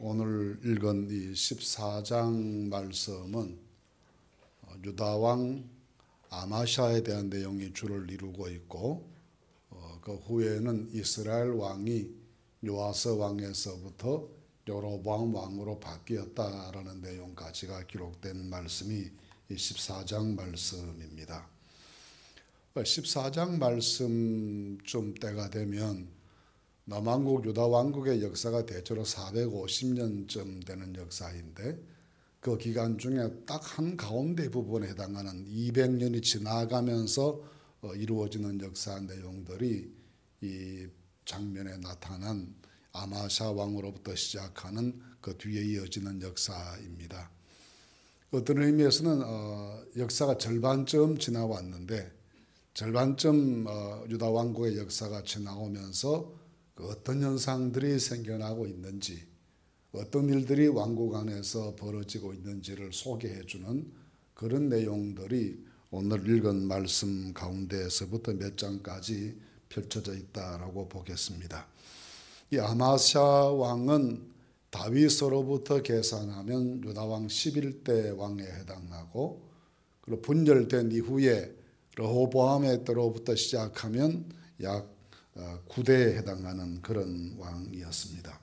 오늘 읽은 이 14장 말씀은 유다왕 아마샤에 대한 내용이 주를 이루고 있고, 그 후에는 이스라엘 왕이 요아스 왕에서부터 여로보암 왕으로 바뀌었다라는 내용까지가 기록된 말씀이 이 14장 말씀입니다. 14장 말씀쯤 때가 되면 남왕국 유다 왕국의 역사가 대체로 450년쯤 되는 역사인데, 그 기간 중에 딱 한가운데 부분에 해당하는 200년이 지나가면서 이루어지는 역사 내용들이 이 장면에 나타난 아마샤 왕으로부터 시작하는 그 뒤에 이어지는 역사입니다. 어떤 의미에서는 역사가 절반쯤 지나왔는데, 절반쯤 유다 왕국의 역사가 지나오면서 그 어떤 현상들이 생겨나고 있는지, 어떤 일들이 왕국 안에서 벌어지고 있는지를 소개해주는 그런 내용들이 오늘 읽은 말씀 가운데에서부터 몇 장까지 펼쳐져 있다라고 보겠습니다. 이 아마샤 왕은 다윗으로부터 계산하면 유다왕 11대 왕에 해당하고, 그리고 분열된 이후에 르호보암의 때로부터 시작하면 약 9대에 해당하는 그런 왕이었습니다.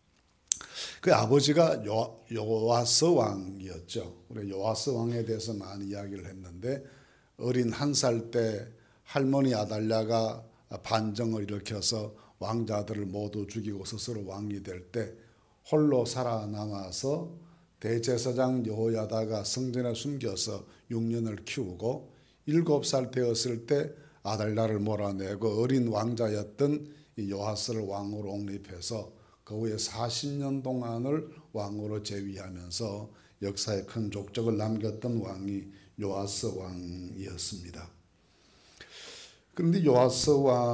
그 아버지가 요아스 왕이었죠. 우리 요아스 왕에 대해서 많이 이야기를 했는데, 어린 1살 때 할머니 아달랴가 반정을 일으켜서 왕자들을 모두 죽이고 스스로 왕이 될 때 홀로 살아남아서 대제사장 여호야다가 성전에 숨겨서 6년을 키우고, 7살 되었을 때 아달랴를 몰아내고 어린 왕자였던 이 요아스를 왕으로 옹립해서 그 후에 40년 동안을 왕으로 재위하면서 역사에 큰 족적을 남겼던 왕이 요아스 왕이었습니다. 그런데 요아스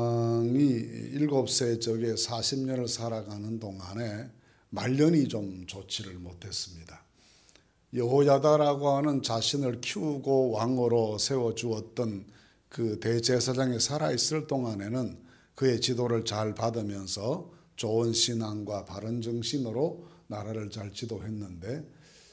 왕이 7세 적에 40년을 살아가는 동안에 말년이 좀 좋지를 못했습니다. 여호야다라고 하는 자신을 키우고 왕으로 세워주었던 그 대제사장이 살아있을 동안에는 그의 지도를 잘 받으면서 좋은 신앙과 바른 정신으로 나라를 잘 지도했는데,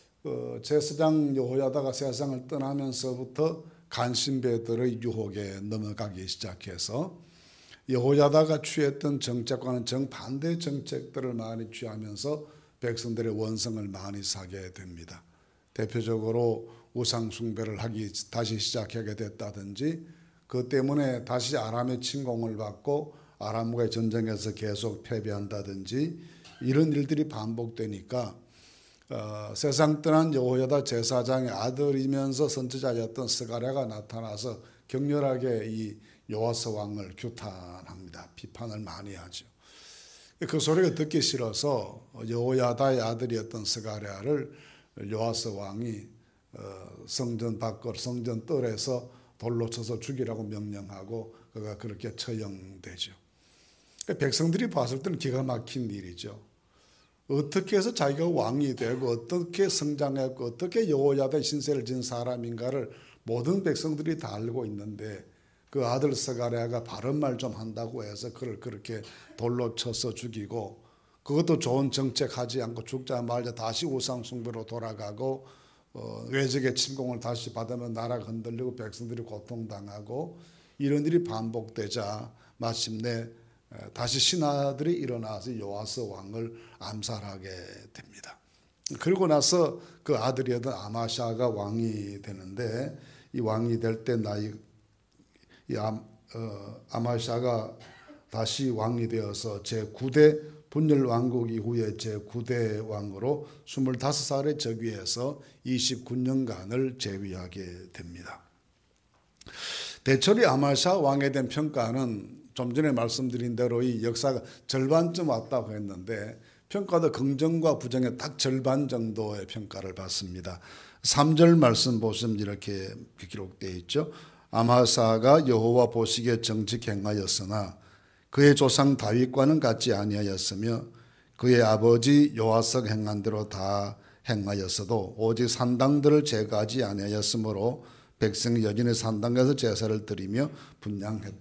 제사장 여호야다가 세상을 떠나면서부터 간신배들의 유혹에 넘어가기 시작해서 여호야다가 취했던 정책과는 정반대 정책들을 많이 취하면서 백성들의 원성을 많이 사게 됩니다. 대표적으로 우상 숭배를 다시 시작하게 됐다든지, 그 때문에 다시 아람의 침공을 받고 아람과의 전쟁에서 계속 패배한다든지, 이런 일들이 반복되니까 세상 떠난 여호야다 제사장의 아들이면서 선지자였던 스가랴가 나타나서 격렬하게 이 요아스 왕을 규탄합니다. 비판을 많이 하죠. 그 소리가 듣기 싫어서 여호야다의 아들이었던 스가랴를 요아스 왕이 성전 밖으로, 성전 뜰에서 돌로 쳐서 죽이라고 명령하고 그가 그렇게 처형되죠. 백성들이 봤을 때는 기가 막힌 일이죠. 어떻게 해서 자기가 왕이 되고 어떻게 성장했고 어떻게 여호야다의 신세를 진 사람인가를 모든 백성들이 다 알고 있는데, 그 아들 스가랴가 바른 말 좀 한다고 해서 그를 그렇게 돌로 쳐서 죽이고, 그것도 좋은 정책하지 않고 죽자마자 다시 우상 숭배로 돌아가고, 외적의 침공을 다시 받으면 나라가 흔들리고 백성들이 고통당하고, 이런 일이 반복되자 마침내 다시 신하들이 일어나서 요아스 왕을 암살하게 됩니다. 그리고 나서 그 아들이었던 아마샤가 왕이 되는데, 이 왕이 될 때 아마샤가 다시 왕이 되어서 제9대 분열 왕국 이후에 제9대 왕으로 25살에 즉위해서 29년간을 재위하게 됩니다. 대체로 아마샤 왕에 대한 평가는 좀 전에 말씀드린 대로 이 역사가 절반쯤 왔다고 했는데, 평가도 긍정과 부정의 딱 절반 정도의 평가를 받습니다. 3절 말씀 보시면 이렇게 기록되어 있죠. 아마사가 여호와 보시기에 정직 행하였으나 그의 조상 다윗과는 같지 아니하였으며 그의 아버지 요아스가 행한 대로 다 행하였어도 오직 산당들을 제거하지 아니하였으므로 백성이 여전히 산당에서 제사를 드리며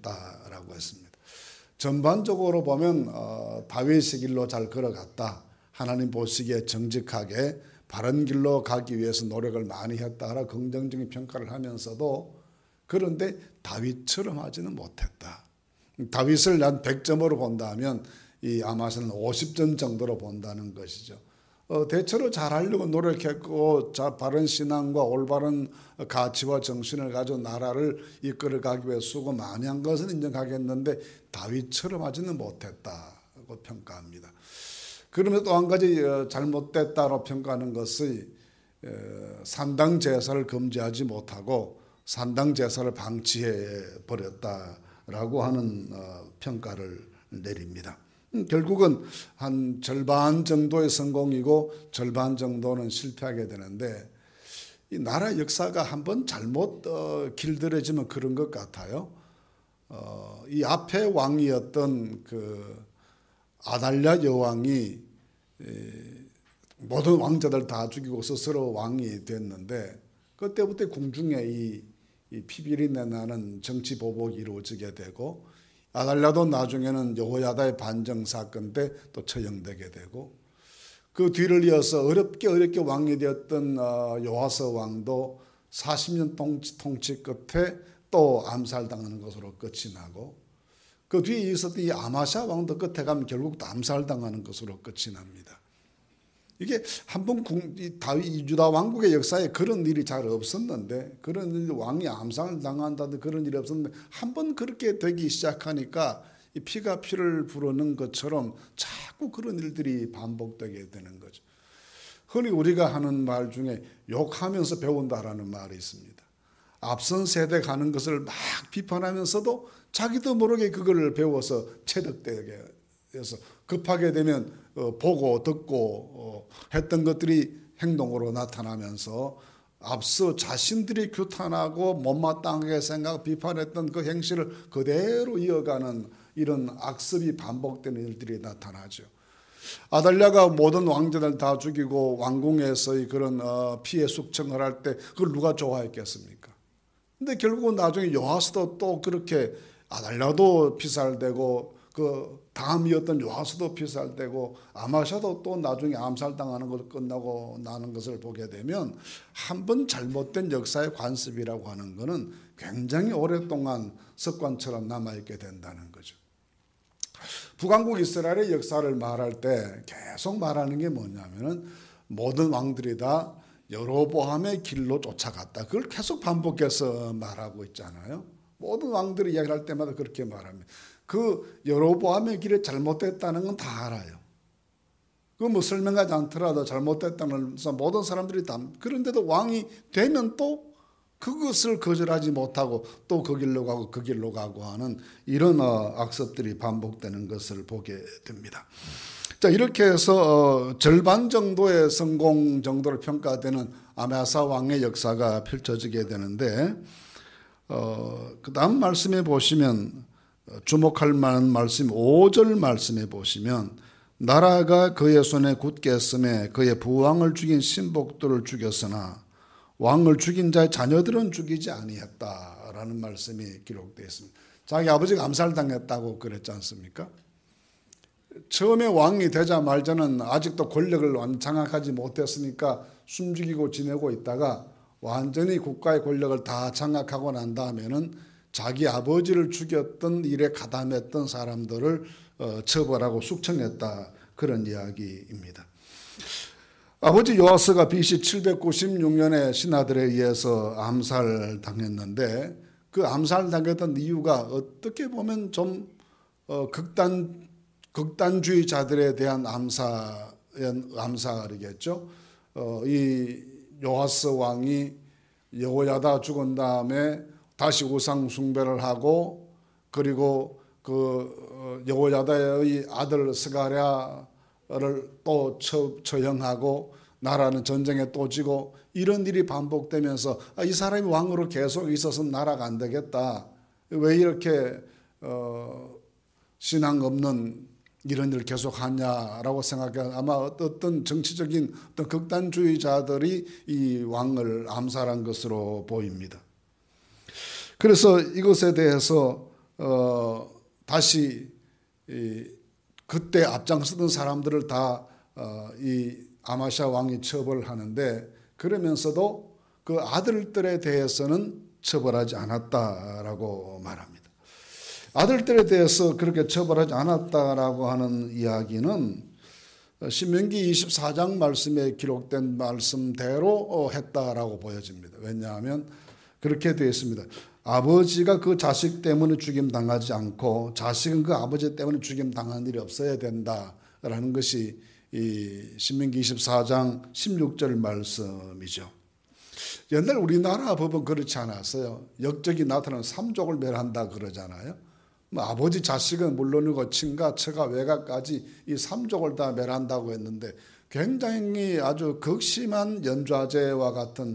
분향했다라고 했습니다. 전반적으로 보면 다윗의 길로 잘 걸어갔다, 하나님 보시기에 정직하게 바른 길로 가기 위해서 노력을 많이 했다라 긍정적인 평가를 하면서도 그런데 다윗처럼 하지는 못했다. 다윗을 한 100점으로 본다면 이 아마사는 50점 정도로 본다는 것이죠. 대체로 잘하려고 노력했고 바른 신앙과 올바른 가치와 정신을 가지고 나라를 이끌어가기 위해 수고 많이 한 것은 인정하겠는데 다윗처럼 하지는 못했다고 평가합니다. 그러면 또 한 가지 잘못됐다고 평가하는 것이 산당 제사를 금지하지 못하고 산당 제사를 방치해 버렸다라고 하는 평가를 내립니다. 결국은 한 절반 정도의 성공이고 절반 정도는 실패하게 되는데 이 나라 역사가 한번 잘못 길들여지면 그런 것 같아요. 이 앞에 왕이었던 그 아달랴 여왕이 모든 왕자들 다 죽이고 스스로 왕이 됐는데 그때부터 궁중에 이 피비린내 나는 정치 보복이 이루어지게 되고 아달랴도 나중에는 여호야다의 반정 사건 때 또 처형되게 되고 그 뒤를 이어서 어렵게 왕이 되었던 요아스 왕도 40년 통치 끝에 또 암살당하는 것으로 끝이 나고 그 뒤에 있었던 이 아마샤 왕도 끝에 가면 결국 또 암살당하는 것으로 끝이 납니다. 이게 한번 유다 왕국의 역사에 그런 일이 잘 없었는데 그런 일, 왕이 암살당한다든 그런 일이 없었는데 한번 그렇게 되기 시작하니까 이 피가 피를 부르는 것처럼 자꾸 그런 일들이 반복되게 되는 거죠. 흔히 우리가 하는 말 중에 욕하면서 배운다라는 말이 있습니다. 앞선 세대 가는 것을 막 비판하면서도 자기도 모르게 그걸 배워서 체득되게 해서 급하게 되면 보고 듣고 했던 것들이 행동으로 나타나면서 앞서 자신들이 규탄하고 못마땅하게 생각 비판했던 그 행실을 그대로 이어가는 이런 악습이 반복되는 일들이 나타나죠. 아달랴가 모든 왕자들 다 죽이고 왕궁에서의 그런 피해 숙청을 할 때 그걸 누가 좋아했겠습니까? 근데 결국은 나중에 요아스도 또 그렇게 아달랴도 피살되고 그 다음이었던 요아스도 피살되고 아마샤도 또 나중에 암살당하는 것 끝나고 나는 것을 보게 되면 한번 잘못된 역사의 관습이라고 하는 것은 굉장히 오랫동안 습관처럼 남아있게 된다는 거죠. 북왕국 이스라엘의 역사를 말할 때 계속 말하는 게 뭐냐면은 모든 왕들이 다 여로보암의 길로 쫓아갔다. 그걸 계속 반복해서 말하고 있잖아요. 모든 왕들이 이야기할 때마다 그렇게 말합니다. 그 여로보암의 길에 잘못됐다는 건 다 알아요. 그 뭐 설명하지 않더라도 잘못됐다는 건 모든 사람들이 다. 그런데도 왕이 되면 또 그것을 거절하지 못하고 또 그 길로 가고 그 길로 가고 하는 이런 악습들이 반복되는 것을 보게 됩니다. 자, 이렇게 해서 절반 정도의 성공 정도로 평가되는 아마사 왕의 역사가 펼쳐지게 되는데 그 다음 말씀에 보시면 주목할 만한 말씀 5절 말씀에 보시면 나라가 그의 손에 굳게 쓰매 그의 부왕을 죽인 신복들을 죽였으나 왕을 죽인 자의 자녀들은 죽이지 아니했다라는 말씀이 기록되어 있습니다. 자기 아버지가 암살당했다고 그랬지 않습니까? 처음에 왕이 되자마자는 아직도 권력을 장악하지 못했으니까 숨죽이고 지내고 있다가 완전히 국가의 권력을 다 장악하고 난 다음에는 자기 아버지를 죽였던 일에 가담했던 사람들을 처벌하고 숙청했다, 그런 이야기입니다. 아버지 요아스가 BC 796년에 신하들에 의해서 암살당했는데 그 암살당했던 이유가 어떻게 보면 좀 극단주의자들에 대한 암살이겠죠. 이 요아스 왕이 여호야다 죽은 다음에 다시 우상 숭배를 하고 그리고 그 여호야다의 아들 스가랴를 또 처형하고 나라는 전쟁에 또 지고 이런 일이 반복되면서 이 사람이 왕으로 계속 있어서는 나라가 안 되겠다. 왜 이렇게 신앙 없는 이런 일을 계속 하냐라고 생각해 아마 어떤 정치적인 어떤 극단주의자들이 이 왕을 암살한 것으로 보입니다. 그래서 이것에 대해서 다시 그때 앞장서던 사람들을 다 이 아마샤 왕이 처벌하는데 그러면서도 그 아들들에 대해서는 처벌하지 않았다라고 말합니다. 아들들에 대해서 그렇게 처벌하지 않았다라고 하는 이야기는 신명기 24장 말씀에 기록된 말씀대로 했다라고 보여집니다. 왜냐하면 그렇게 되어 있습니다. 아버지가 그 자식 때문에 죽임당하지 않고 자식은 그 아버지 때문에 죽임당한 일이 없어야 된다라는 것이 이 신명기 24장 16절 말씀이죠. 옛날 우리나라 법은 그렇지 않았어요. 역적이 나타나면 삼족을 멸한다 그러잖아요. 아버지 자식은 물론이고 친가 처가 외가까지 이 삼족을 다 멸한다고 했는데 굉장히 아주 극심한 연좌제와 같은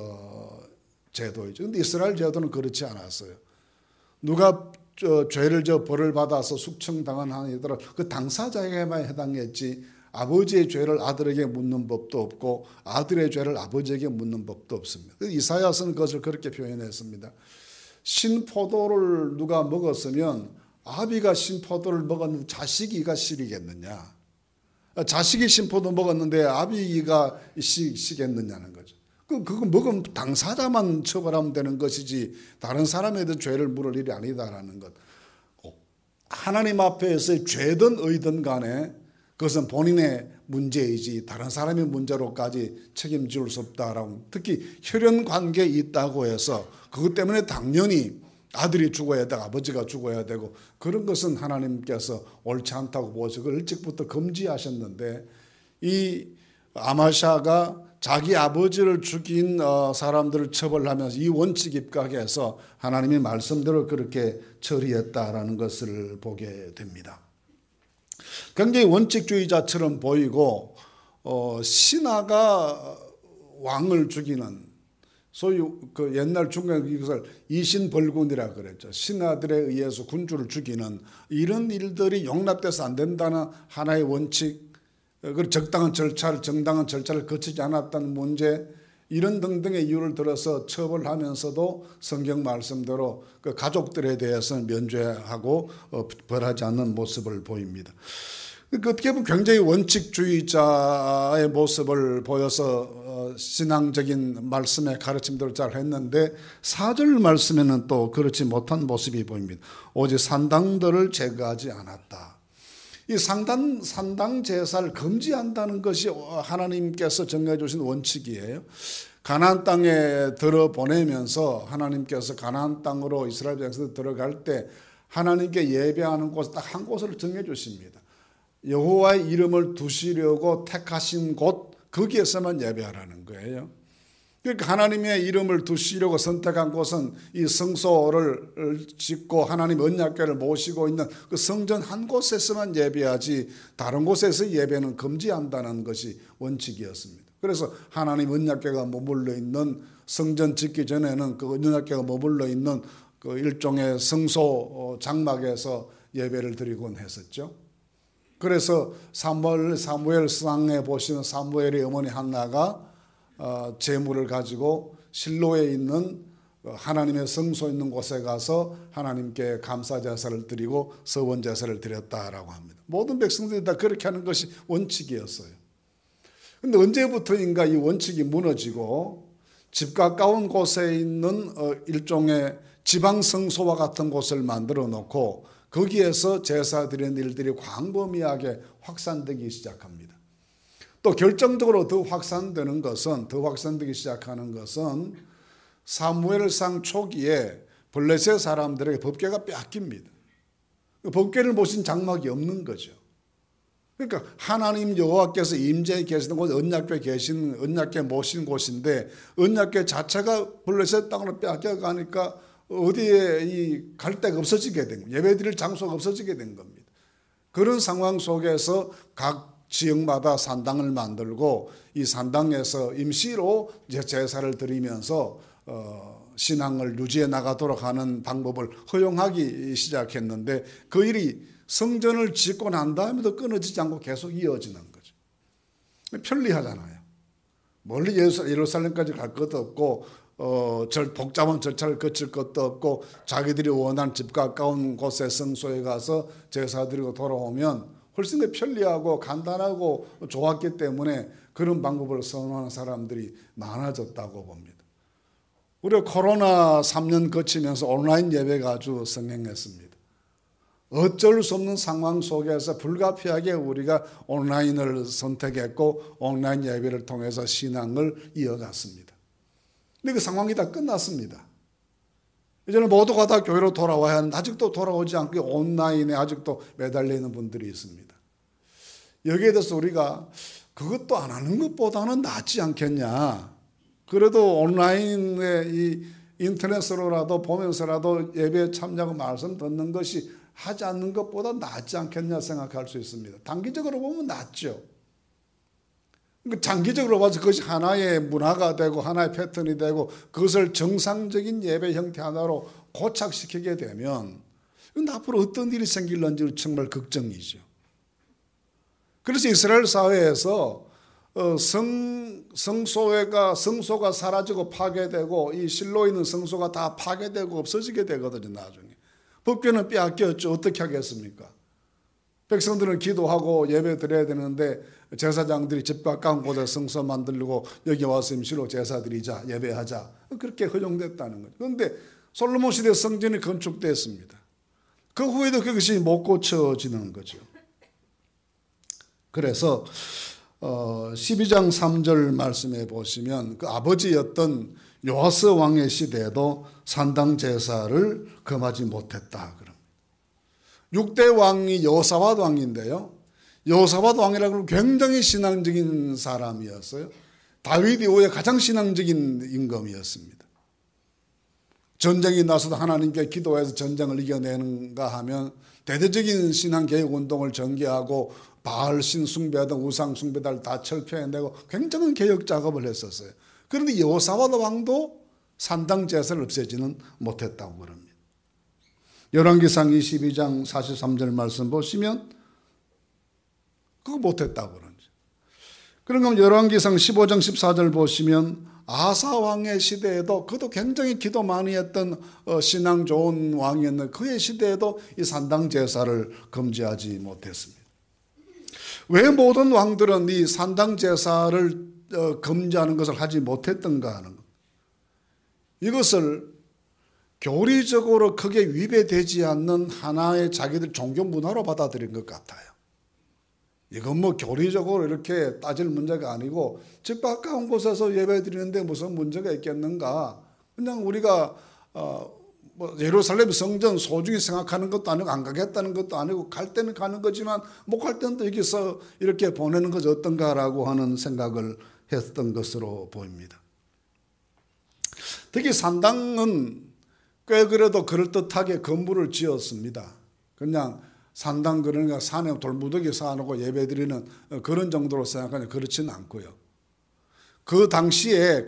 제도이죠. 근데 이스라엘 제도는 그렇지 않았어요. 누가 죄를 벌을 받아서 숙청당한 한 이들은 그 당사자에게만 해당했지 아버지의 죄를 아들에게 묻는 법도 없고 아들의 죄를 아버지에게 묻는 법도 없습니다. 이사야서는 그것을 그렇게 표현했습니다. 신포도를 누가 먹었으면 아비가 신포도를 먹었는데 자식이가 시리겠느냐. 자식이 신포도 먹었는데 아비가 시겠느냐는 거죠. 그거 먹으면 당사자만 처벌하면 되는 것이지 다른 사람에도 죄를 물을 일이 아니다라는 것. 하나님 앞에서의 죄든 의든 간에 그것은 본인의 문제이지 다른 사람의 문제로까지 책임질 수 없다라고. 특히 혈연 관계에 있다고 해서 그것 때문에 당연히 아들이 죽어야 되고 아버지가 죽어야 되고 그런 것은 하나님께서 옳지 않다고 보셔서 그걸 일찍부터 금지하셨는데 이 아마샤가 자기 아버지를 죽인 사람들을 처벌하면서 이 원칙 입각해서 하나님의 말씀대로 그렇게 처리했다라는 것을 보게 됩니다. 굉장히 원칙주의자처럼 보이고 신하가 왕을 죽이는 소위 그 옛날 중국 이것을 이신벌군이라 그랬죠. 신하들에 의해서 군주를 죽이는 이런 일들이 용납돼서 안 된다는 하나의 원칙, 그리고 적당한 절차를 정당한 절차를 거치지 않았다는 문제 이런 등등의 이유를 들어서 처벌하면서도 성경 말씀대로 그 가족들에 대해서는 면죄하고 벌하지 않는 모습을 보입니다. 어떻게 보면 굉장히 원칙주의자의 모습을 보여서 신앙적인 말씀의 가르침들을 잘 했는데 4절 말씀에는 또 그렇지 못한 모습이 보입니다. 오직 산당들을 제거하지 않았다. 이 산당 제사를 금지한다는 것이 하나님께서 정해 주신 원칙이에요. 가나안 땅에 들어보내면서 하나님께서 가나안 땅으로 이스라엘 백성들 들어갈 때 하나님께 예배하는 곳 딱 한 곳을 정해 주십니다. 여호와의 이름을 두시려고 택하신 곳 거기에서만 예배하라는 거예요. 그러니까 하나님의 이름을 두시려고 선택한 곳은 이 성소를 짓고 하나님 언약궤를 모시고 있는 그 성전 한 곳에서만 예배하지 다른 곳에서 예배는 금지한다는 것이 원칙이었습니다. 그래서 하나님 언약궤가 머물러 있는 성전 짓기 전에는 그 언약궤가 머물러 있는 그 일종의 성소 장막에서 예배를 드리곤 했었죠. 그래서 사무엘상에 보시는 사무엘의 어머니 한나가 제물을 가지고 실로에 있는 하나님의 성소 있는 곳에 가서 하나님께 감사 제사를 드리고 서원 제사를 드렸다라고 합니다. 모든 백성들이 다 그렇게 하는 것이 원칙이었어요. 그런데 언제부터인가 이 원칙이 무너지고 집 가까운 곳에 있는 일종의 지방 성소와 같은 곳을 만들어 놓고 거기에서 제사 드리는 일들이 광범위하게 확산되기 시작합니다. 또 결정적으로 더 확산되기 시작하는 것은 사무엘상 초기에 블레셋 사람들에게 법궤가 뺏깁니다. 법궤를 모신 장막이 없는 거죠. 그러니까 하나님 여호와께서 임재에 계시는 곳 언약궤 모신 곳인데 언약궤 자체가 블레셋 땅으로 뺏겨가니까 어디에 갈 데가 없어지게 된 거예요. 예배드릴 장소가 없어지게 된 겁니다. 그런 상황 속에서 각 지역마다 산당을 만들고 이 산당에서 임시로 제사를 드리면서 신앙을 유지해 나가도록 하는 방법을 허용하기 시작했는데 그 일이 성전을 짓고 난 다음에도 끊어지지 않고 계속 이어지는 거죠. 편리하잖아요. 멀리 예루살렘까지 갈 것도 없고 복잡한 절차를 거칠 것도 없고 자기들이 원하는 집 가까운 곳에 성소에 가서 제사 드리고 돌아오면 훨씬 더 편리하고 간단하고 좋았기 때문에 그런 방법을 선호하는 사람들이 많아졌다고 봅니다. 우리가 코로나 3년 거치면서 온라인 예배가 아주 성행했습니다. 어쩔 수 없는 상황 속에서 불가피하게 우리가 온라인을 선택했고 온라인 예배를 통해서 신앙을 이어갔습니다. 근데 그 상황이 다 끝났습니다. 이제는 모두가 다 교회로 돌아와야 하는데 아직도 돌아오지 않고 온라인에 아직도 매달려 있는 분들이 있습니다. 여기에 대해서 우리가 그것도 안 하는 것보다는 낫지 않겠냐. 그래도 온라인에 이 인터넷으로라도 보면서라도 예배에 참여하고 말씀 듣는 것이 하지 않는 것보다 낫지 않겠냐 생각할 수 있습니다. 단기적으로 보면 낫죠. 장기적으로 봐서 그것이 하나의 문화가 되고 하나의 패턴이 되고 그것을 정상적인 예배 형태 하나로 고착시키게 되면 앞으로 어떤 일이 생길는지 정말 걱정이죠. 그래서 이스라엘 사회에서 성소가 사라지고 파괴되고 이 실로 있는 성소가 다 파괴되고 없어지게 되거든요. 나중에 법궤는 빼앗겼죠. 어떻게 하겠습니까? 백성들은 기도하고 예배 드려야 되는데 제사장들이 집 가까운 곳에 성소 만들고 여기 와서 임시로 제사 드리자, 예배하자, 그렇게 허용됐다는 거죠. 그런데 솔로몬 시대 성전이 건축됐습니다. 그 후에도 그것이 못 고쳐지는 거죠. 그래서 12장 3절 말씀에 보시면 그 아버지였던 요아스 왕의 시대에도 산당 제사를 금하지 못했다. 6대 왕이 여호사밧 왕인데요. 여호사밧 왕이라고 굉장히 신앙적인 사람이었어요. 다윗 이후에 가장 신앙적인 임금이었습니다. 전쟁이 나서도 하나님께 기도해서 전쟁을 이겨내는가 하면 대대적인 신앙개혁 운동을 전개하고 바알 신 숭배하던 우상 숭배자를 다 철폐해내고 굉장한 개혁 작업을 했었어요. 그런데 여호사밧 왕도 산당 제사를 없애지는 못했다고 그럽니다. 열왕기상 22장 43절 말씀 보시면 그거 못했다고 그러죠. 그런가 하면 열왕기상 15장 14절 보시면 아사 왕의 시대에도 그도 굉장히 기도 많이 했던 신앙 좋은 왕이었는데 그의 시대에도 이 산당 제사를 금지하지 못했습니다. 왜 모든 왕들은 이 산당 제사를 금지하는 것을 하지 못했던가 하는 것. 이것을 교리적으로 크게 위배되지 않는 하나의 자기들 종교 문화로 받아들인 것 같아요. 이건 뭐 교리적으로 이렇게 따질 문제가 아니고 집 가까운 곳에서 예배 드리는데 무슨 문제가 있겠는가. 그냥 우리가 뭐 예루살렘 성전 소중히 생각하는 것도 아니고 안 가겠다는 것도 아니고 갈 때는 가는 거지만 못 갈 때는 또 여기서 이렇게 보내는 것이 어떤가라고 하는 생각을 했던 것으로 보입니다. 특히 산당은 꽤 그래도 그럴듯하게 건물을 지었습니다. 그냥 산당 그러니까 산에 돌무더기 쌓아놓고 예배드리는 그런 정도로 생각하면 그렇지는 않고요. 그 당시에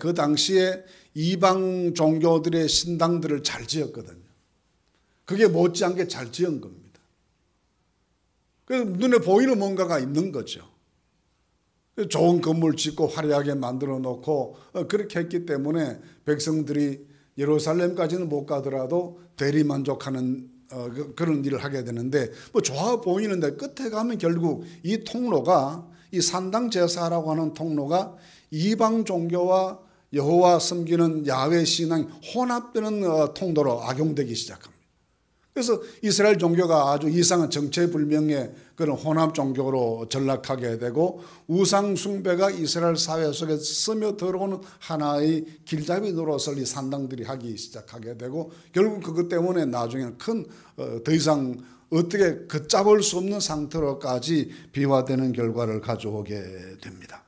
이방 종교들의 신당들을 잘 지었거든요. 그게 못지않게 잘 지은 겁니다. 그래서 눈에 보이는 뭔가가 있는 거죠. 좋은 건물 짓고 화려하게 만들어 놓고 그렇게 했기 때문에 백성들이 예루살렘까지는 못 가더라도 대리만족하는 그런 일을 하게 되는데 뭐 좋아 보이는데 끝에 가면 결국 이 통로가 이 산당 제사라고 하는 통로가 이방 종교와 여호와 섬기는 야훼 신앙이 혼합되는 통로로 악용되기 시작합니다. 그래서 이스라엘 종교가 아주 이상한 정체불명의 그런 혼합 종교로 전락하게 되고 우상 숭배가 이스라엘 사회 속에 스며 들어오는 하나의 길잡이 노릇을 이 산당들이 하기 시작하게 되고 결국 그것 때문에 나중에는 더 이상 어떻게 걷잡을 수 없는 상태로까지 비화되는 결과를 가져오게 됩니다.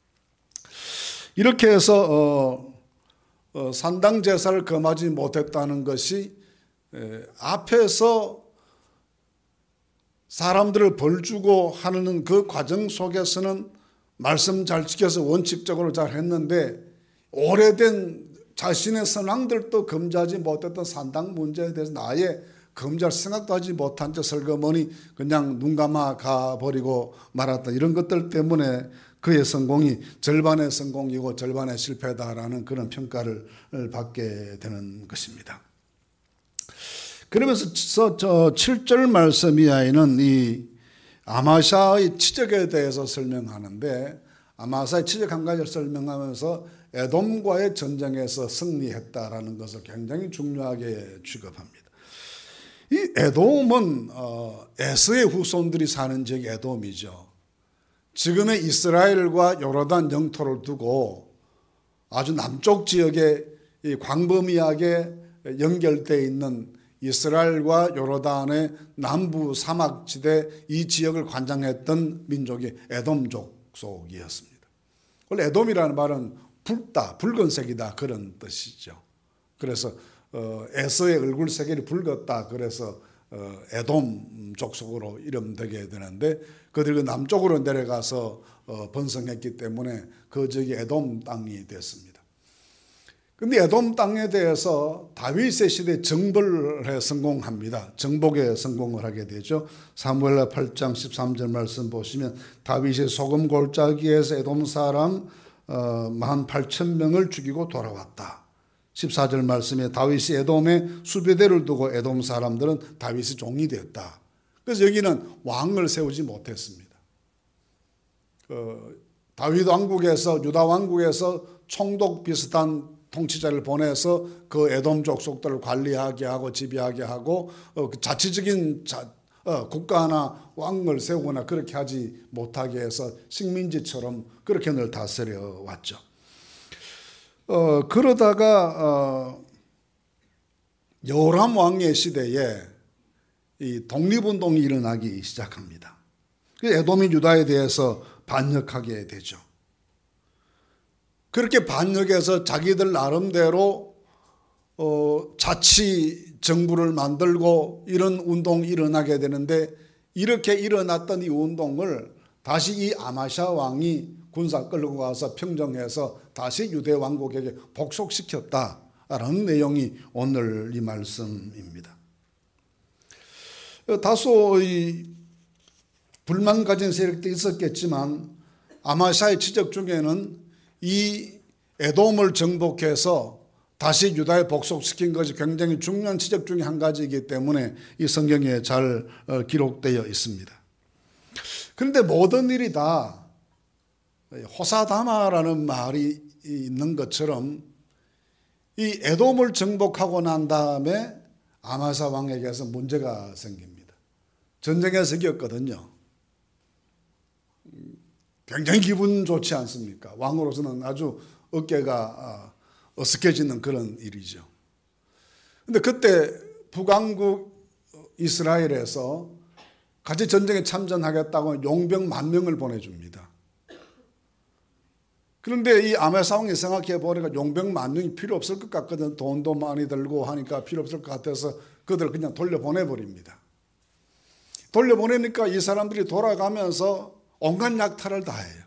이렇게 해서 산당 제사를 금하지 못했다는 것이 앞에서 사람들을 벌주고 하는 그 과정 속에서는 말씀 잘 지켜서 원칙적으로 잘 했는데 오래된 자신의 선왕들도 금지하지 못했던 산당 문제에 대해서 아예 금지할 생각도 하지 못한 채 설거머니 그냥 눈 감아 가버리고 말았다. 이런 것들 때문에 그의 성공이 절반의 성공이고 절반의 실패다라는 그런 평가를 받게 되는 것입니다. 그러면서 저 7절 말씀 이하에는 이 아마샤의 치적에 대해서 설명하는데 아마샤의 치적 한 가지를 설명하면서 에돔과의 전쟁에서 승리했다라는 것을 굉장히 중요하게 취급합니다. 이 에돔은 에서의 후손들이 사는 지역이 에돔이죠. 지금의 이스라엘과 요르단 영토를 두고 아주 남쪽 지역에 광범위하게 연결되어 있는 이스라엘과 요르단의 남부 사막지대 이 지역을 관장했던 민족이 에돔 족속이었습니다. 원래 에돔이라는 말은 붉다, 붉은색이다 그런 뜻이죠. 그래서 에서의 얼굴 색이 붉었다. 그래서 에돔 족속으로 이름되게 되는데 그들이 남쪽으로 내려가서 번성했기 때문에 그 지역이 에돔 땅이 됐습니다. 근데 에돔 땅에 대해서 다윗의 시대에 정벌에 성공합니다. 정복에 성공을 하게 되죠. 사무엘하 8장 13절 말씀 보시면 다윗이 소금 골짜기에서 에돔 사람 18,000명을 죽이고 돌아왔다. 14절 말씀에 다윗이 에돔에 수비대를 두고 에돔 사람들은 다윗의 종이 되었다. 그래서 여기는 왕을 세우지 못했습니다. 다윗 왕국에서 유다 왕국에서 총독 비슷한 통치자를 보내서 그 에돔 족속들을 관리하게 하고 지배하게 하고 자치적인 국가나 왕을 세우거나 그렇게 하지 못하게 해서 식민지처럼 그렇게 늘 다스려 왔죠. 그러다가 여호람 왕의 시대에 이 독립운동이 일어나기 시작합니다. 에돔이 유다에 대해서 반역하게 되죠. 그렇게 반역해서 자기들 나름대로 자치 정부를 만들고 이런 운동이 일어나게 되는데 이렇게 일어났던 이 운동을 다시 이 아마샤 왕이 군사 끌고 가서 평정해서 다시 유대 왕국에게 복속시켰다라는 내용이 오늘 이 말씀입니다. 다소 불만 가진 세력도 있었겠지만 아마샤의 지적 중에는 이 에돔을 정복해서 다시 유다에 복속시킨 것이 굉장히 중요한 지적 중에 한 가지이기 때문에 이 성경에 잘 기록되어 있습니다. 그런데 모든 일이 다 호사다마라는 말이 있는 것처럼 이 에돔을 정복하고 난 다음에 아마사 왕에게서 문제가 생깁니다. 전쟁에서 이겼거든요. 굉장히 기분 좋지 않습니까? 왕으로서는 아주 어깨가 어색해지는 그런 일이죠. 그런데 그때 북왕국 이스라엘에서 같이 전쟁에 참전하겠다고 용병 10,000명을 보내줍니다. 그런데 이 아마사 왕이 생각해 보니까 용병 10,000명이 필요 없을 것 같거든. 돈도 많이 들고 하니까 필요 없을 것 같아서 그들을 그냥 돌려보내버립니다. 돌려보내니까 이 사람들이 돌아가면서 온갖 약탈을 다 해요.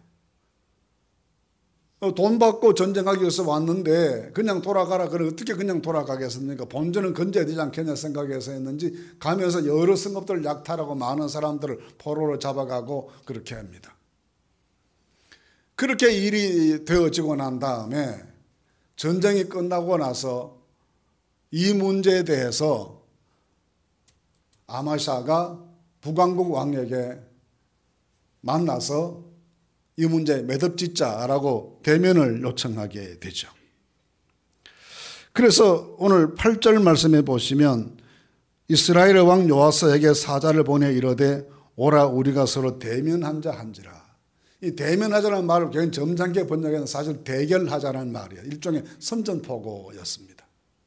돈 받고 전쟁하기 위해서 왔는데 그냥 돌아가라. 그래 어떻게 그냥 돌아가겠습니까? 본전은 건져야 되지 않겠냐 생각해서 했는지 가면서 여러 성읍들을 약탈하고 많은 사람들을 포로로 잡아가고 그렇게 합니다. 그렇게 일이 되어지고 난 다음에 전쟁이 끝나고 나서 이 문제에 대해서 아마샤가 북왕국 왕에게 만나서 이 문제에 매듭짓자라고 대면을 요청하게 되죠. 그래서 오늘 8절 말씀에 보시면 이스라엘의 왕 요아스에게 사자를 보내 이르되 오라 우리가 서로 대면한자 한지라. 이 대면하자는 말을 굉장히 점잖게 번역해서 사실 대결하자는 말이에요. 일종의 선전포고였습니다.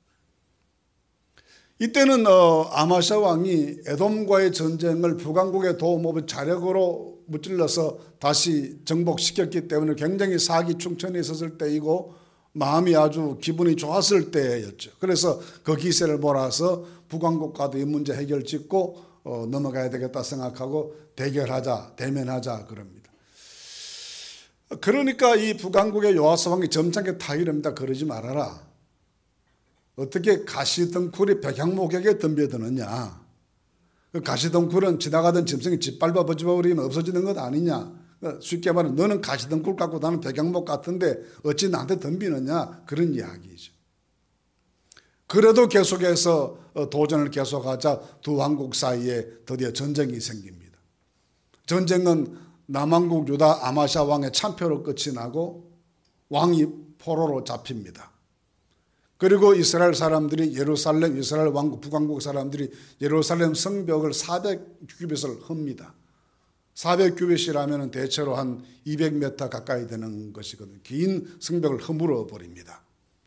이때는 아마샤 왕이 에돔과의 전쟁을 북왕국의 도모부 자력으로 무찔러서 다시 정복시켰기 때문에 굉장히 사기충천이 있었을 때이고 마음이 아주 기분이 좋았을 때였죠. 그래서 그 기세를 몰아서 북왕국과도 이 문제 해결 짓고 넘어가야 되겠다 생각하고 대결하자, 대면하자 그럽니다. 그러니까 이 북왕국의 요아스 왕이 점잖게 타이릅니다. 그러지 말아라. 어떻게 가시덩굴이 백향목에게 덤벼드느냐. 그 가시덩굴은 지나가던 짐승이 짓밟아 버리면 없어지는 것 아니냐. 쉽게 말하면 너는 가시덩굴 같고 나는 백향목 같은데 어찌 나한테 덤비느냐. 그런 이야기죠. 그래도 계속해서 도전을 계속하자 두 왕국 사이에 드디어 전쟁이 생깁니다. 전쟁은 남왕국 유다 아마시아 왕의 참패로 끝이 나고 왕이 포로로 잡힙니다. 그리고 이스라엘 사람들이 예루살렘, 이스라엘 왕국, 북왕국 사람들이 예루살렘 성벽을 400규빗을 틉니다. 400규빗이라면 대체로 한 200m 가까이 되는 것이거든요. 긴 성벽을 허물어 버립니다.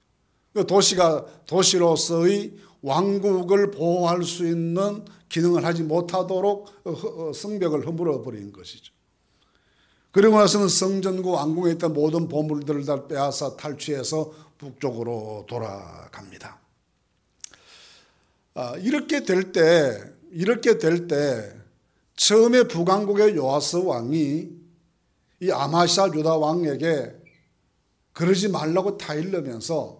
도시로서의 왕국을 보호할 수 있는 기능을 하지 못하도록 성벽을 허물어 버린 것이죠. 그리고 나서는 성전과 왕궁에 있던 모든 보물들을 다 빼앗아 탈취해서 북쪽으로 돌아갑니다. 이렇게 될 때 처음에 북왕국의 요아스 왕이 이 아마시아 유다 왕에게 그러지 말라고 타일르면서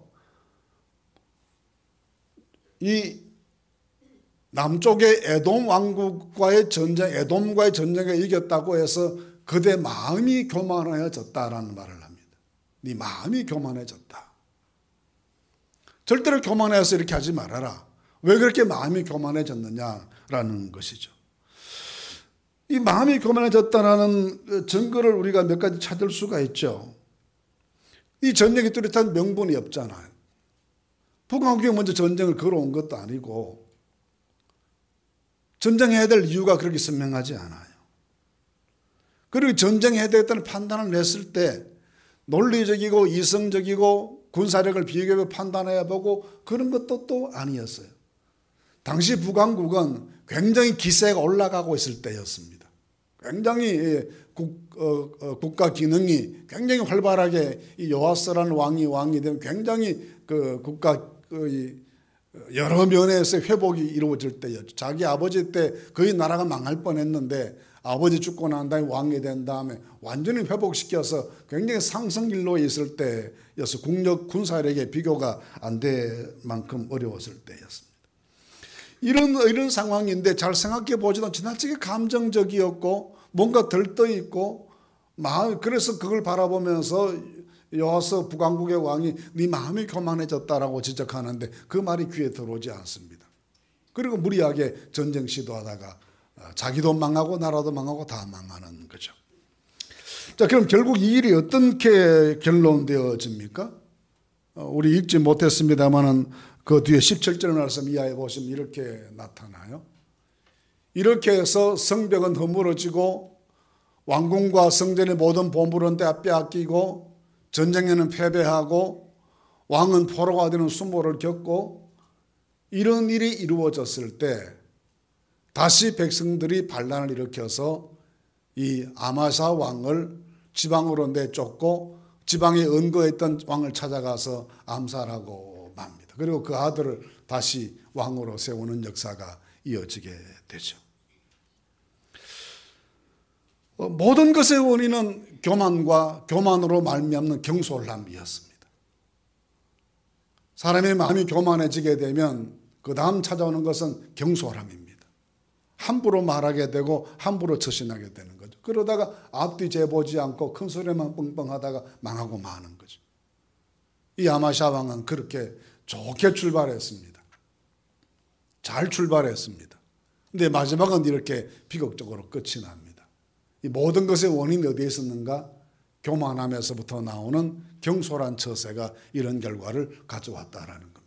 이 남쪽의 에돔 왕국과의 전쟁, 에돔과의 전쟁에 이겼다고 해서 그대 마음이 교만해졌다라는 말을 합니다. 네 마음이 교만해졌다. 절대로 교만해서 이렇게 하지 말아라. 왜 그렇게 마음이 교만해졌느냐라는 것이죠. 이 마음이 교만해졌다라는 증거를 우리가 몇 가지 찾을 수가 있죠. 이 전쟁이 뚜렷한 명분이 없잖아요. 북왕국이 먼저 전쟁을 걸어온 것도 아니고 전쟁해야 될 이유가 그렇게 선명하지 않아요. 그리고 전쟁해야 되겠다는 판단을 냈을 때 논리적이고 이성적이고 군사력을 비교해 판단해야 보고 그런 것도 또 아니었어요. 당시 북왕국은 굉장히 기세가 올라가고 있을 때였습니다. 굉장히 국가 기능이 굉장히 활발하게 이 요아스라는 왕이 되면 굉장히 그 국가 여러 면에서 회복이 이루어질 때였죠. 자기 아버지 때 거의 나라가 망할 뻔했는데 아버지 죽고 난 다음에 왕이 된 다음에 완전히 회복시켜서 굉장히 상승길로 있을 때여서 군사력에 비교가 안 될 만큼 어려웠을 때였습니다. 이런 상황인데 잘 생각해 보지도 지나치게 감정적이었고 뭔가 들떠 있고 그래서 그걸 바라보면서 요아스 북왕국의 왕이 네 마음이 교만해졌다라고 지적하는데 그 말이 귀에 들어오지 않습니다. 그리고 무리하게 전쟁 시도하다가 자기도 망하고 나라도 망하고 다 망하는 거죠. 자, 그럼 결국 이 일이 어떻게 결론되어집니까? 우리 읽지 못했습니다만은 그 뒤에 17절 말씀 이하에 보시면 이렇게 나타나요. 이렇게 해서 성벽은 허물어지고 왕궁과 성전의 모든 보물은 다 빼앗기고 전쟁에는 패배하고 왕은 포로가 되는 수모를 겪고 이런 일이 이루어졌을 때 다시 백성들이 반란을 일으켜서 이 아마사 왕을 지방으로 내쫓고 지방에 은거했던 왕을 찾아가서 암살하고 맙니다. 그리고 그 아들을 다시 왕으로 세우는 역사가 이어지게 되죠. 모든 것의 원인은 교만으로 말미암는 경솔함이었습니다. 사람의 마음이 교만해지게 되면 그 다음 찾아오는 것은 경솔함입니다. 함부로 말하게 되고 함부로 처신하게 되는 거죠. 그러다가 앞뒤 재보지 않고 큰 소리만 뻥뻥하다가 망하고 마는 거죠. 이 아마시아 왕은 그렇게 좋게 출발했습니다. 잘 출발했습니다. 근데 마지막은 이렇게 비극적으로 끝이 납니다. 이 모든 것의 원인이 어디에 있었는가? 교만함에서부터 나오는 경솔한 처세가 이런 결과를 가져왔다라는 겁니다.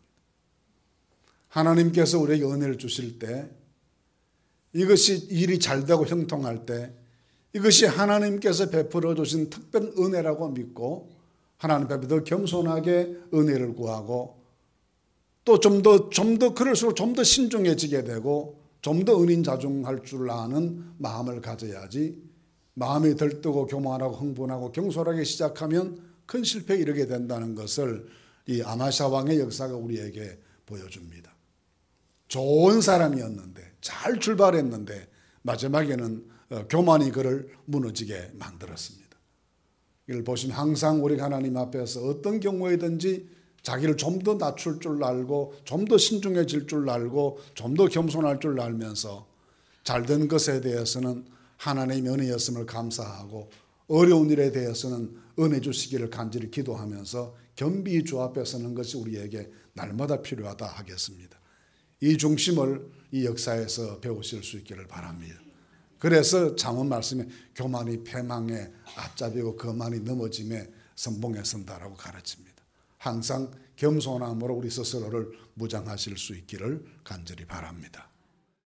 하나님께서 우리에게 은혜를 주실 때 이것이 일이 잘 되고 형통할 때 이것이 하나님께서 베풀어 주신 특별 은혜라고 믿고 하나님 앞에 더 겸손하게 은혜를 구하고 또 좀 더 그럴수록 좀 더 신중해지게 되고 좀 더 은인자중할 줄 아는 마음을 가져야지 마음이 들뜨고 교만하고 흥분하고 경솔하게 시작하면 큰 실패에 이르게 된다는 것을 이 아마시아 왕의 역사가 우리에게 보여줍니다. 좋은 사람이었는데 잘 출발했는데 마지막에는 교만이 그를 무너지게 만들었습니다. 이걸 보시면 항상 우리 하나님 앞에서 어떤 경우에든지 자기를 좀 더 낮출 줄 알고 좀 더 신중해질 줄 알고 좀 더 겸손할 줄 알면서 잘된 것에 대해서는 하나님의 은혜였음을 감사하고 어려운 일에 대해서는 은혜 주시기를 간절히 기도하면서 겸비히 주 앞에 서는 것이 우리에게 날마다 필요하다 하겠습니다. 이 중심을 이 역사에서 배우실 수 있기를 바랍니다. 그래서 잠언 말씀에 교만이 패망의 앞잡이고 거만이 넘어짐에 선봉에 선다라고 가르칩니다. 항상 겸손함으로 우리 스스로를 무장하실 수 있기를 간절히 바랍니다.